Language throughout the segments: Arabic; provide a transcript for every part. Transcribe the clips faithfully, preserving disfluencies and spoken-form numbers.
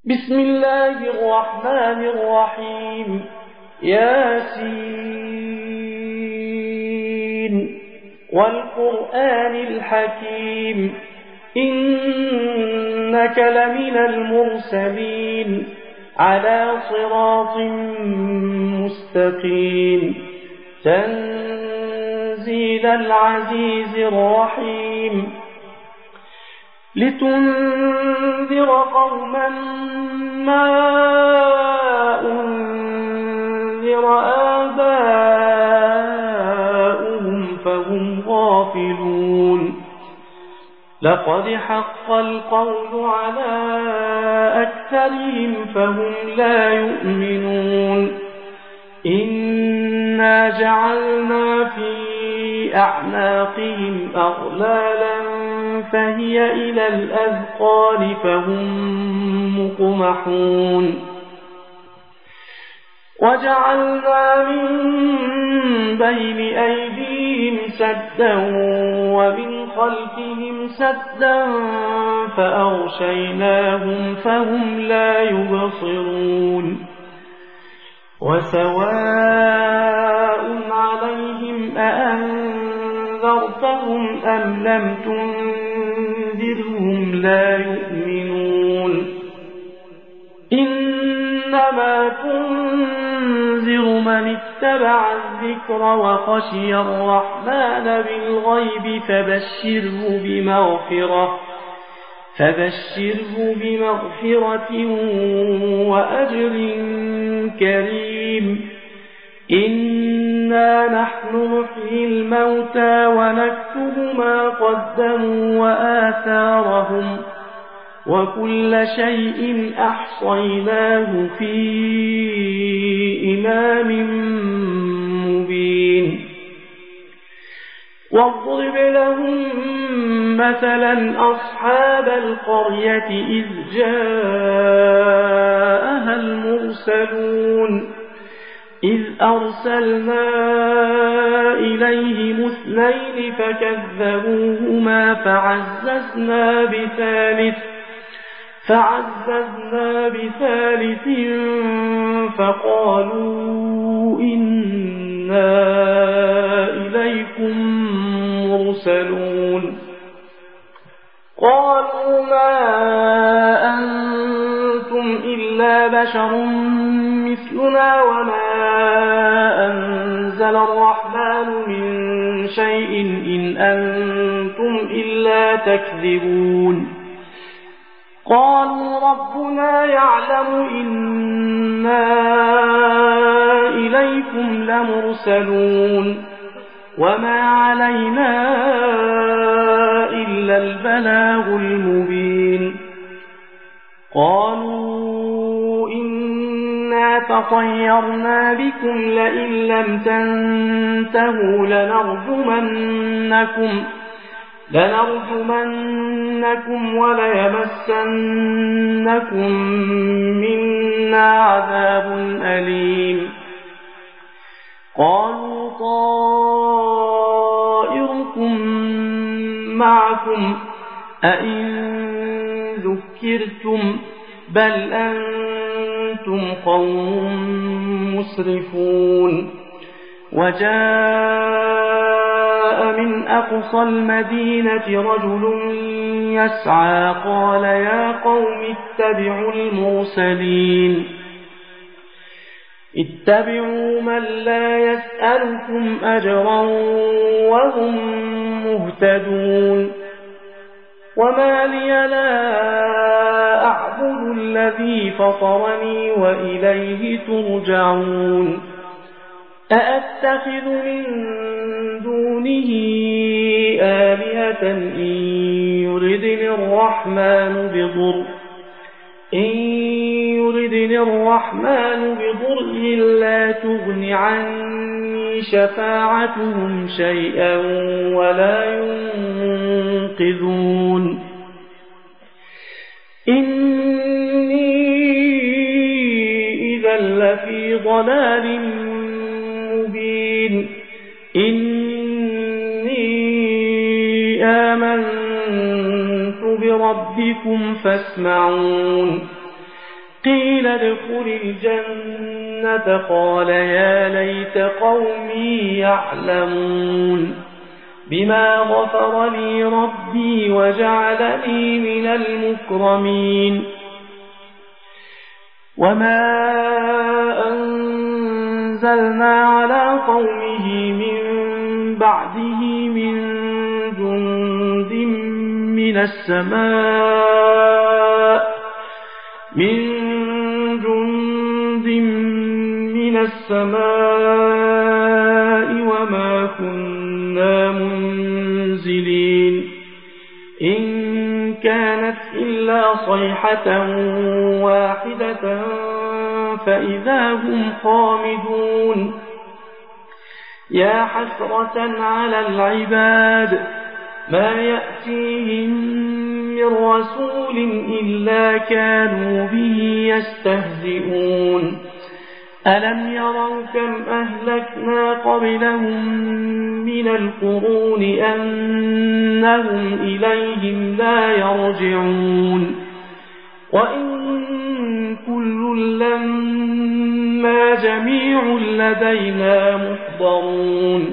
بسم الله الرحمن الرحيم ياسين والقرآن الحكيم إنك لمن المرسلين على صراط مستقيم تنزيل العزيز الرحيم لتنذر قوما ما أنذر آباؤهم فهم غافلون لقد حق القول على أكثرهم فهم لا يؤمنون إنا جعلنا في أعناقهم أغلالا فهي إلى الأذقان فهم مقمحون وجعلنا من بين أيديهم سدا ومن خلفهم سدا فأغشيناهم فهم لا يبصرون وسواء عليهم أأنذرتهم أم لم تنذرهم لا يؤمنون إنما تنذر من اتبع الذكر وخشي الرحمن بالغيب فبشره بمغفرة فبشره بمغفرة وأجر كريم إنا نحن نحيي الموتى ونكتب ما قدموا وآثارهم وكل شيء أحصيناه في إمام مبين واضرب لهم مثلا أصحاب القرية إذ جاءها المرسلون إذ أرسلنا إليهم اثنين فكذبوهما فعززنا بثالث فعززنا بثالث فقالوا إنا إليكم مرسلون قالوا ما أنتم إلا بشر مثلنا وما أنزل الرحمن من شيء إن أنتم إلا تكذبون قالوا ربنا يعلم إنا إليكم لمرسلون وما علينا إلا البلاغ المبين قالوا إنا تطيرنا بكم لئن لم تنتهوا لنرجمنكم لنرجمنكم وليمسنكم منا عذاب أليم قالوا طائركم معكم أئن ذكرتم بل أنتم قوم مسرفون وجاء من أقصى المدينة رجل يسعى قال يا قوم اتبعوا المرسلين اتبعوا من لا يسألكم أجرا وهم مهتدون وما لي لا أعبد الذي فطرني وإليه ترجعون أأتخذ من دونه آلهة إن يردني الرحمن بضر إن يردني الرحمن بضر لا تغن عني شفاعتهم شيئا ولا ينقذون إني إذا لفي ضلال مبين إني آمنت بربكم فاسمعون قيل ادخل الجنة قال يا ليت قومي يعلمون بما غفر لي ربي وجعلني من المكرمين وما أنزلنا على قومه من بعده من جند من السماء من جند من السماء وما كنا منزلين إن كانت إلا صيحة واحدة فإذا هم خامدون يا حسرة على العباد ما يأتيهم من رسول إلا كانوا به يستهزئون ألم يروا كم أهلكنا قبلهم من القرون أنهم إليهم لا يرجعون وإن كل لما جميع لدينا محضرون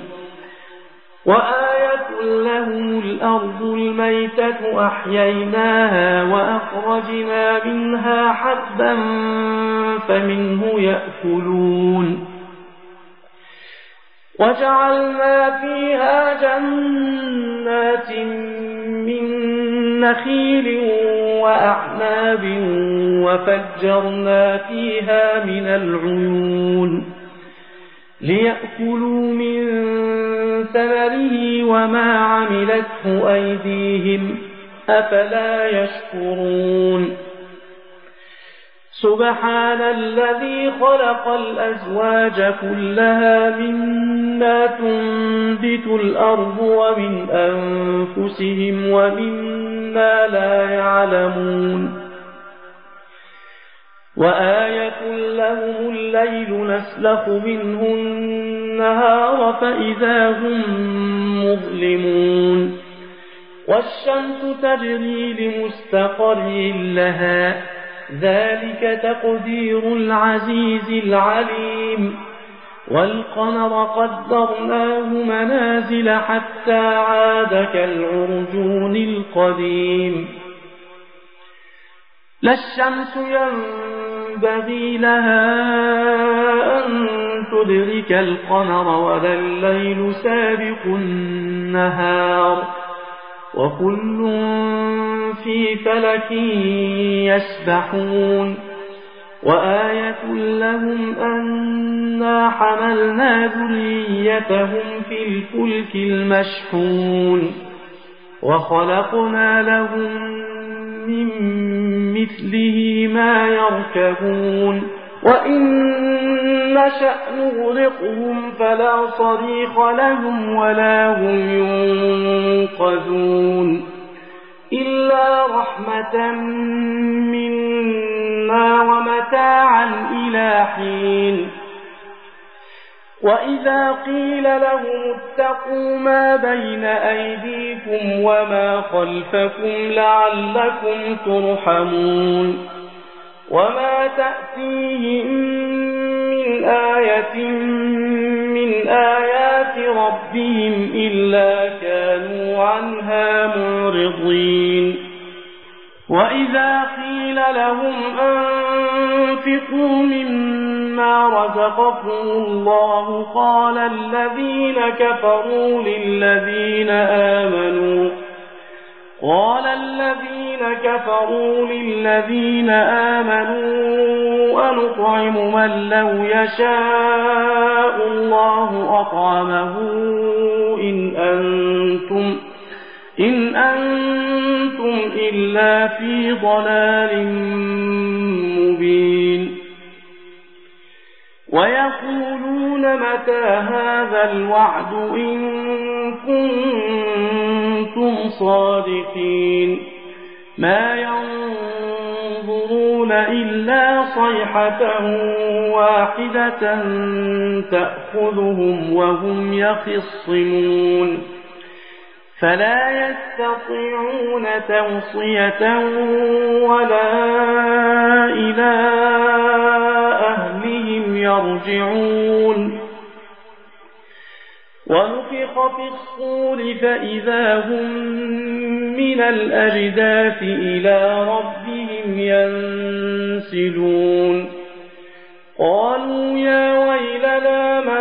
وآية لهم الأرض الميتة أحييناها وأخرجنا منها حبا فمنه يأكلون وجعلنا فيها جنات من نخيل وأعناب وفجرنا فيها من العيون ليأكلوا من ثمره وما عملته أيديهم أفلا يشكرون سبحان الذي خلق الأزواج كلها مما تنبت الأرض ومن أنفسهم ومما لا يعلمون وآية لهم الليل نسلخ منه النهار فإذا هم مظلمون والشمس تجري لمستقر لها ذلك تقدير العزيز العليم والقمر قدرناه منازل حتى عاد كالعرجون القديم لا الشمس ينبغي لها أن تدرك القمر ولا الليل سابق النهار وكل في فلك يسبحون وآية لهم أنا حملنا ذريتهم في الفلك المشحون وخلقنا لهم من مثله ما يركبون وإن نشأ نغرقهم فلا صريخ لهم ولا هم ينقذون إلا رحمة منا ومتاعا إلى حين وإذا قيل لهم اتقوا ما بين أيديكم وما خلفكم لعلكم ترحمون وما تأتيهم من آية من آيات ربهم إلا كانوا عنها معرضين وإذا قيل لهم أنفقوا مما رزقكم الله قال الذين كفروا للذين آمنوا قال الذين كفروا للذين آمنوا أنطعم من لو يشاء الله أطعمه إن أنتم إن أنتم إلا في ضلال مبين ويقولون متى هذا الوعد إن كنتم صادقين ما ينظرون إلا صيحة واحدة تأخذهم وهم يخصمون فلا يستطيعون توصية ولا إلى يرجعون ونفخ في الصور فإذا هم من الأجداث إلى ربهم ينسلون قالوا يا ويلنا من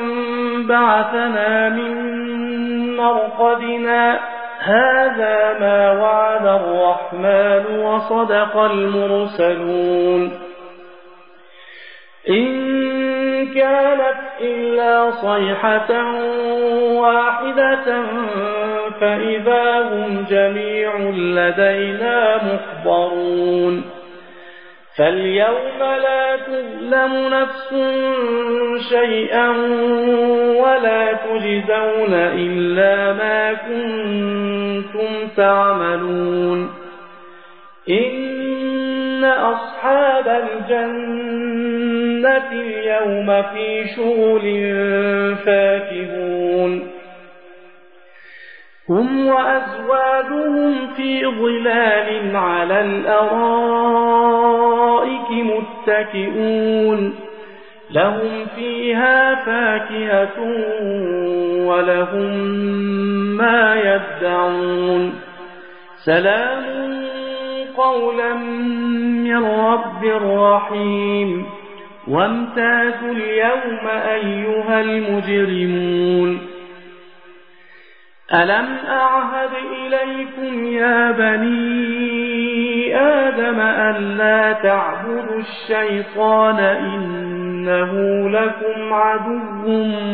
بعثنا من مرقدنا هذا ما وعد الرحمن وصدق المرسلون إن كانت إلا صيحة واحدة فإذا هم جميع لدينا محضرون فاليوم لا تظلم نفس شيئا ولا تجزون إلا ما كنتم تعملون إن أصحاب الجنة اليوم في شغل فاكهون هم وأزواجهم في ظلال على الأرائك متكئون لهم فيها فاكهة ولهم ما يدعون سلام قولا من رب رحيم وامتازوا اليوم أيها المجرمون ألم أعهد إليكم يا بني آدم ألا تعبدوا الشيطان إنه لكم عدو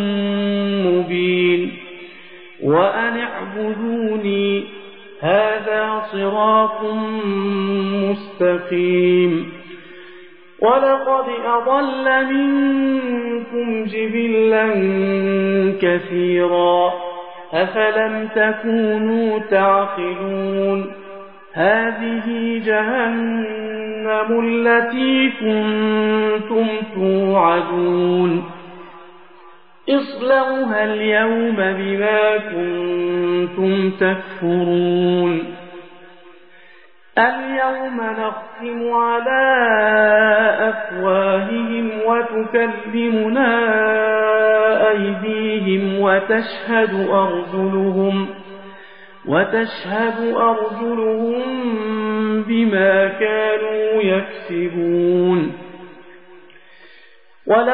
مبين وأن اعبدوني هذا صراط مستقيم ولقد أضل منكم جبلا كثيرا أفلم تكونوا تعقلون هذه جهنم التي كنتم توعدون اصلوها اليوم بما كنتم تكفرون اليوم نختم على أفواههم وتكلمنا أيديهم وتشهد أرجلهم وتشهد أرجلهم بما كانوا يكسبون ولو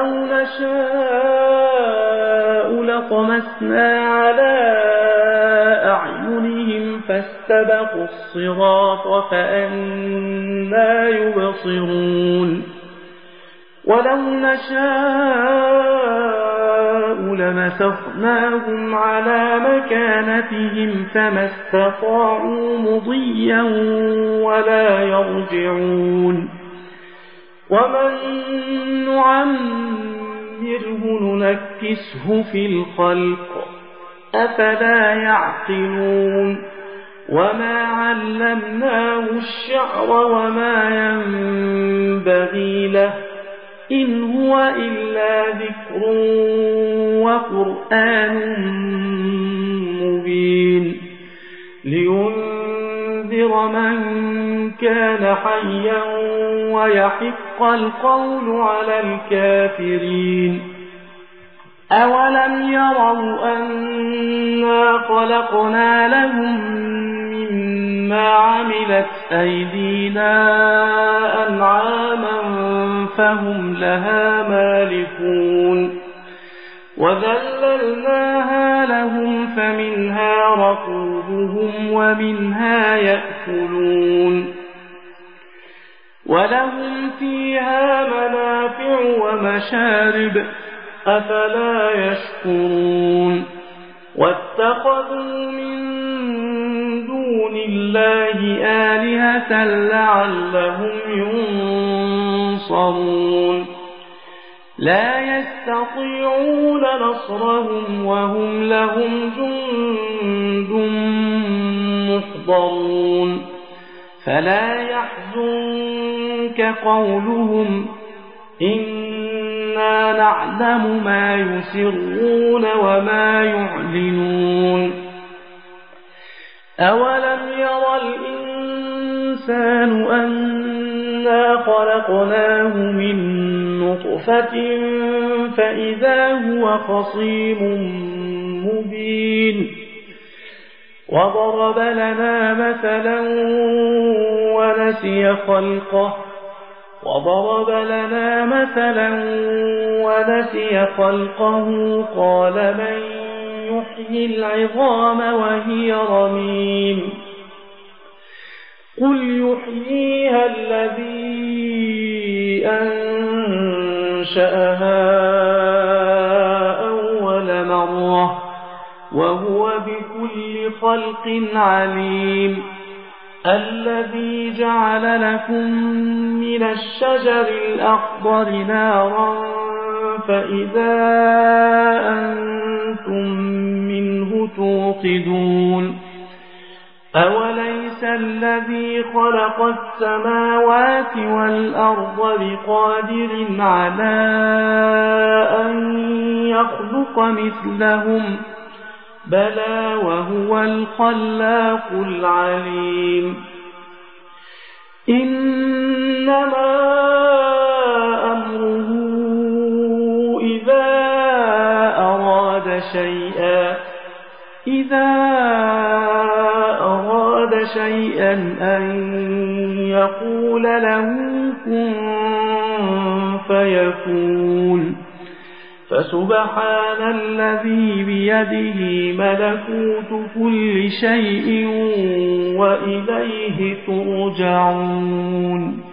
نشاء لطمسنا على أعينهم فاستبقوا الصراط فأنى يبصرون ولو نشاء لمسخناهم على مكانتهم فما استطاعوا مضيا ولا يرجعون ومن نعمره ننكسه في الخلق أفلا يعقلون وما علمناه الشعر وما ينبغي له إن هو إلا ذكر وقرآن مبين لينذر من كان حيا ويحق القول على الكافرين أولم يروا أنا خلقنا لهم مما عملت أيدينا أنعاما فهم لها مالكون وذللناها لهم فمنها ركوبهم ومنها يأكلون ولهم فيها منافع ومشارب أفلا يشكرون واتخذوا من دون الله آلهة لعلهم ينصرون لا يستطيعون نصرهم وهم لهم جند محضرون فلا يحزنك قولهم إنا نعلم ما يسرون وما يعلنون أولم يرى الإنسان أنا إنا خلقناه من نطفة فإذا هو خصيم مبين وضرب لنا مثلا ونسي خلقه وضرب لنا مثلا ونسي خلقه قال من يحيي العظام وهي رميم قل يحييها الذي أنشأها أول مرة وهو بكل خلق عليم الذي جعل لكم من الشجر الأخضر نارا فإذا أنتم منه توقدون أوليس الذي خلق السماوات والأرض بقادر على أن يخلق مثلهم بلى وهو الخلاق العليم إنما أمره إذا أراد شيئا إذا أراد شيئا أن يقول له كن فيكون فسبحان الذي بيده ملكوت كل شيء وإليه ترجعون